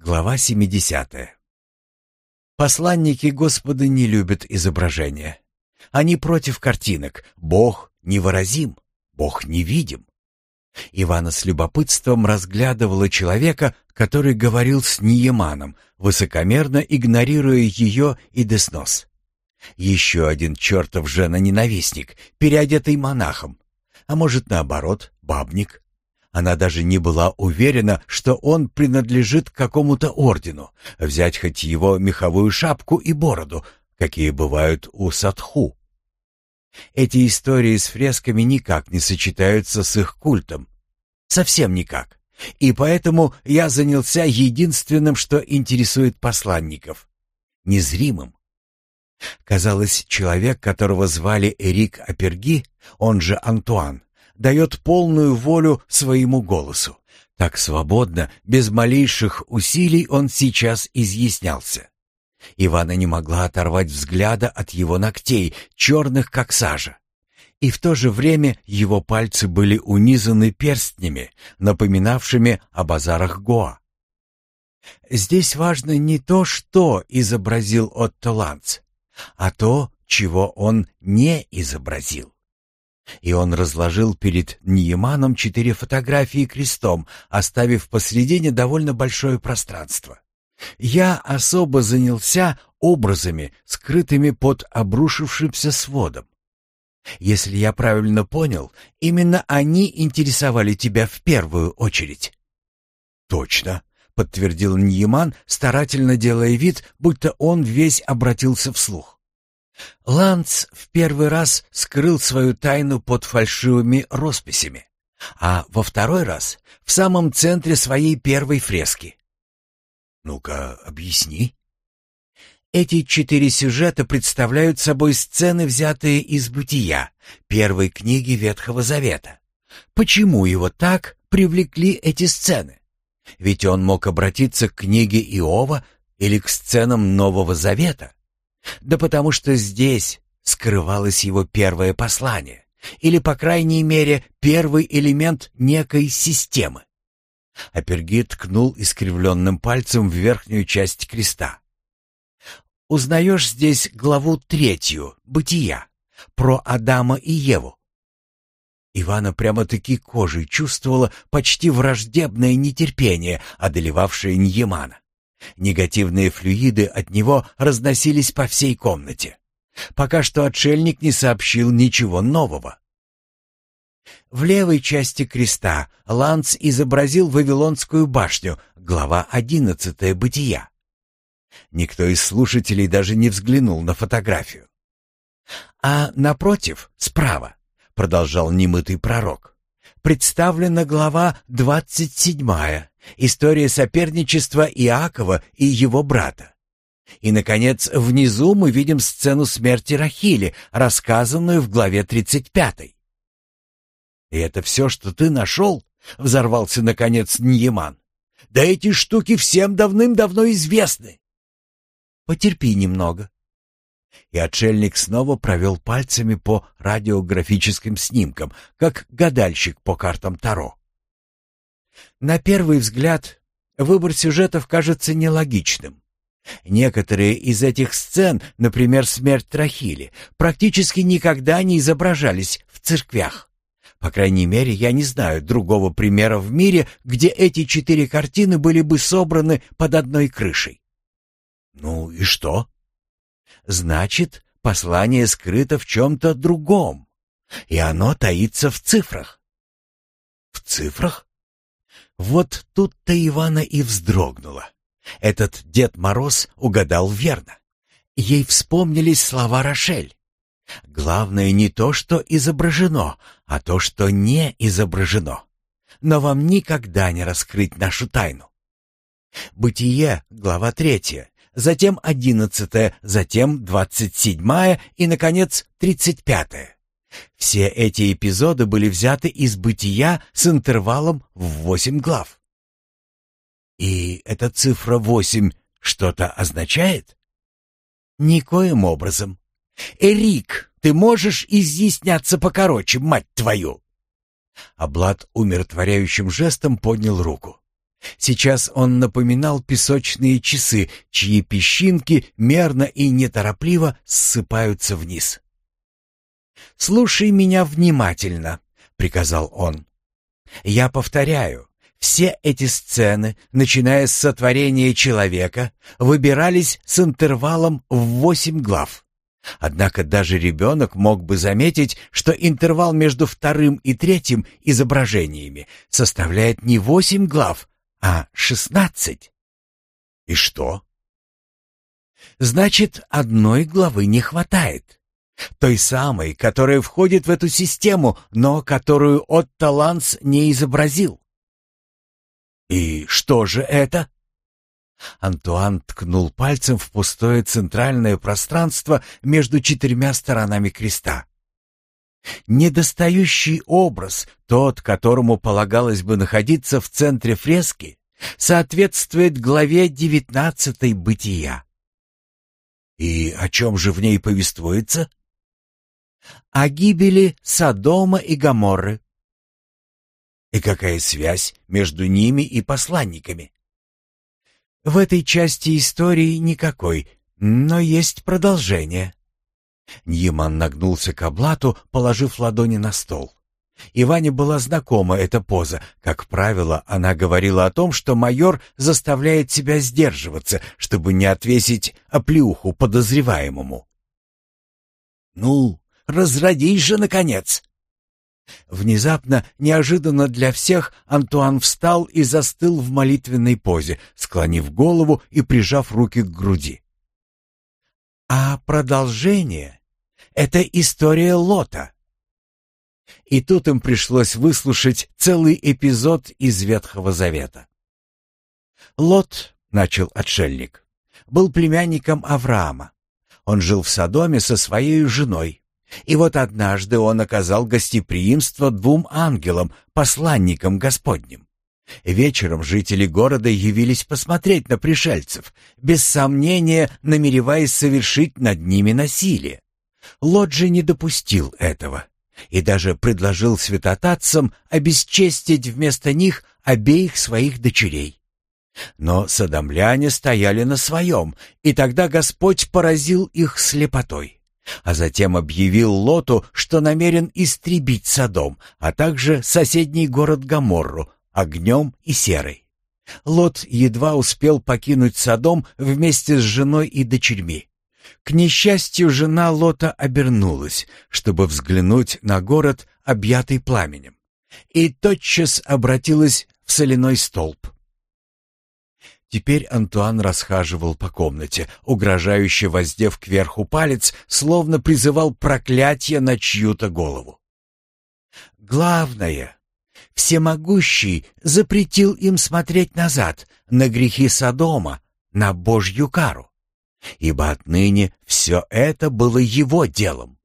Глава 70. Посланники Господа не любят изображения. Они против картинок. Бог невыразим, Бог невидим. Ивана с любопытством разглядывала человека, который говорил с Нееманом, высокомерно игнорируя ее и Деснос. Еще один чертов женоненавистник, переодетый монахом. А может, наоборот, бабник. Она даже не была уверена, что он принадлежит к какому-то ордену, взять хоть его меховую шапку и бороду, какие бывают у садху. Эти истории с фресками никак не сочетаются с их культом. Совсем никак. И поэтому я занялся единственным, что интересует посланников — незримым. Казалось, человек, которого звали Эрик Аперги, он же Антуан, дает полную волю своему голосу. Так свободно, без малейших усилий он сейчас изъяснялся. Ивана не могла оторвать взгляда от его ногтей, черных как сажа. И в то же время его пальцы были унизаны перстнями, напоминавшими о базарах Гоа. Здесь важно не то, что изобразил Отто Ланц, а то, чего он не изобразил. И он разложил перед Нееманом 4 фотографии крестом, оставив посредине довольно большое пространство. Я особо занялся образами, скрытыми под обрушившимся сводом. Если я правильно понял, именно они интересовали тебя в первую очередь. Точно, подтвердил Нееман, старательно делая вид, будто он весь обратился вслух. Ланц в первый раз скрыл свою тайну под фальшивыми росписями, а во второй раз в самом центре своей первой фрески. Ну-ка, объясни. Эти 4 сюжета представляют собой сцены, взятые из «Бытия», первой книги Ветхого Завета. Почему его так привлекли эти сцены? Ведь он мог обратиться к книге Иова или к сценам Нового Завета. Да потому что здесь скрывалось его первое послание, или, по крайней мере, первый элемент некой системы. Аперги ткнул искривленным пальцем в верхнюю часть креста. Узнаешь здесь главу 3 «Бытия», про Адама и Еву. Ивана прямо-таки кожей чувствовала почти враждебное нетерпение, одолевавшее Ньемана. Негативные флюиды от него разносились по всей комнате. Пока что отшельник не сообщил ничего нового. В левой части креста Ланц изобразил Вавилонскую башню, глава 11 «Бытия». Никто из слушателей даже не взглянул на фотографию. А напротив, справа, продолжал немытый пророк, представлена глава 27, история соперничества Иакова и его брата. И, наконец, внизу мы видим сцену смерти Рахили, рассказанную в главе 35. «И это все, что ты нашел?» — взорвался, наконец, Ньеман. «Да эти штуки всем давным-давно известны!» «Потерпи немного». И отшельник снова провел пальцами по радиографическим снимкам, как гадальщик по картам Таро. На первый взгляд, выбор сюжетов кажется нелогичным. Некоторые из этих сцен, например, смерть Рахили, практически никогда не изображались в церквях. По крайней мере, я не знаю другого примера в мире, где эти 4 картины были бы собраны под одной крышей. Ну и что? Значит, послание скрыто в чем-то другом, и оно таится в цифрах. В цифрах? Вот тут-то Ивана и вздрогнула. Этот Дед Мороз угадал верно. Ей вспомнились слова Рошель. Главное не то, что изображено, а то, что не изображено. Но вам никогда не раскрыть нашу тайну. Бытие, глава 3, затем 11, затем 27 и, наконец, 35. Все эти эпизоды были взяты из Бытия с интервалом в 8 глав. И эта цифра 8 что-то означает? Никоим образом. Эрик, ты можешь изъясняться покороче, мать твою? Аблад умиротворяющим жестом поднял руку. Сейчас он напоминал песочные часы, чьи песчинки мерно и неторопливо ссыпаются вниз. «Слушай меня внимательно», — приказал он. «Я повторяю, все эти сцены, начиная с сотворения человека, выбирались с интервалом в 8 глав. Однако даже ребенок мог бы заметить, что интервал между вторым и третьим изображениями составляет не 8 глав, а 16. И что? Значит, одной главы не хватает. Той самой, которая входит в эту систему, но которую Отто Ланс не изобразил. И что же это? Антуан ткнул пальцем в пустое центральное пространство между 4 сторонами креста. Недостающий образ, тот, которому полагалось бы находиться в центре фрески, соответствует главе 19 «Бытия». И о чем же в ней повествуется? О гибели Содома и Гоморры. И какая связь между ними и посланниками? В этой части истории никакой, но есть продолжение. Ньяман нагнулся к Аблату, положив ладони на стол. Иване была знакома эта поза. Как правило, она говорила о том, что майор заставляет себя сдерживаться, чтобы не отвесить оплеуху подозреваемому. «Ну, разродись же, наконец!» Внезапно, неожиданно для всех, Антуан встал и застыл в молитвенной позе, склонив голову и прижав руки к груди. А продолжение — это история Лота. И тут им пришлось выслушать целый эпизод из Ветхого Завета. Лот, — начал отшельник, — был племянником Авраама. Он жил в Содоме со своей женой. И вот однажды он оказал гостеприимство 2 ангелам, посланникам Господним. Вечером жители города явились посмотреть на пришельцев, без сомнения намереваясь совершить над ними насилие. Лот же не допустил этого и даже предложил святотатцам обесчестить вместо них обеих своих дочерей. Но содомляне стояли на своем, и тогда Господь поразил их слепотой. А затем объявил Лоту, что намерен истребить Содом, а также соседний город Гоморру, огнем и серой. Лот едва успел покинуть Содом вместе с женой и дочерьми. К несчастью, жена Лота обернулась, чтобы взглянуть на город, объятый пламенем, и тотчас обратилась в соляной столб. Теперь Антуан расхаживал по комнате, угрожающе воздев кверху палец, словно призывал проклятие на чью-то голову. Главное, Всемогущий запретил им смотреть назад, на грехи Содома, на Божью кару, ибо отныне все это было его делом.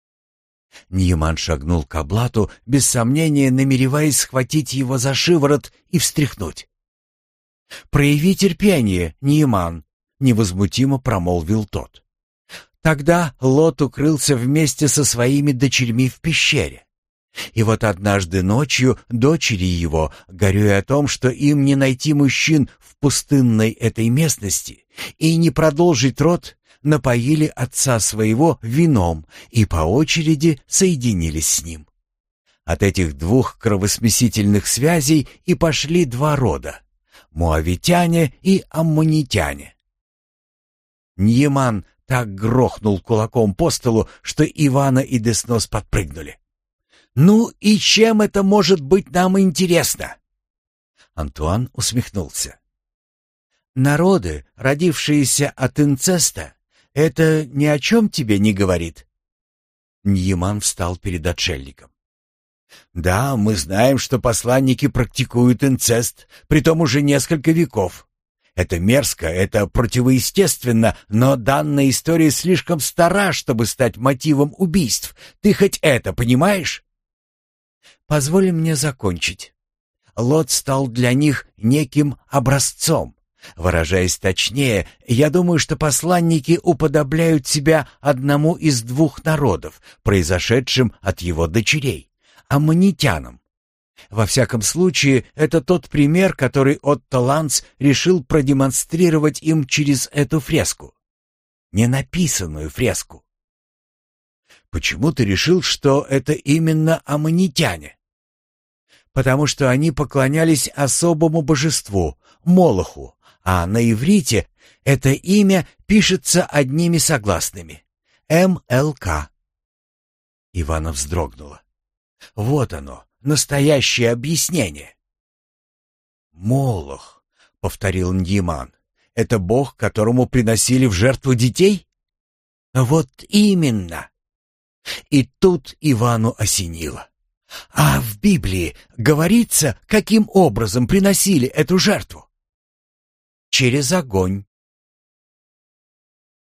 Ньяман шагнул к Аблату, без сомнения намереваясь схватить его за шиворот и встряхнуть. «Прояви терпение, Ньяман», — невозмутимо промолвил тот. Тогда Лот укрылся вместе со своими дочерьми в пещере. И вот однажды ночью дочери его, горюя о том, что им не найти мужчин в пустынной этой местности и не продолжить род, напоили отца своего вином и по очереди соединились с ним. От этих 2 кровосмесительных связей и пошли 2 рода — моавитяне и аммонитяне. Ньяман так грохнул кулаком по столу, что Ивана и Деснос подпрыгнули. «Ну и чем это может быть нам интересно?» Антуан усмехнулся. «Народы, родившиеся от инцеста, это ни о чем тебе не говорит?» Ньяман встал перед отшельником. «Да, мы знаем, что посланники практикуют инцест, притом уже несколько веков. Это мерзко, это противоестественно, но данная история слишком стара, чтобы стать мотивом убийств. Ты хоть это понимаешь?» «Позволь мне закончить. Лот стал для них неким образцом. Выражаясь точнее, я думаю, что посланники уподобляют себя одному из 2 народов, произошедшим от его дочерей — аммонитянам. Во всяком случае, это тот пример, который Отто Ланц решил продемонстрировать им через эту фреску. Ненаписанную фреску. Почему ты решил, что это именно аммонитяне? Потому что они поклонялись особому божеству, Молоху, а на иврите это имя пишется одними согласными. МЛК. Ивана вздрогнула. Вот оно, настоящее объяснение. «Молох», — повторил Ньяман, — «это бог, которому приносили в жертву детей?» «Вот именно». И тут Ивану осенило. А в Библии говорится, каким образом приносили эту жертву? Через огонь.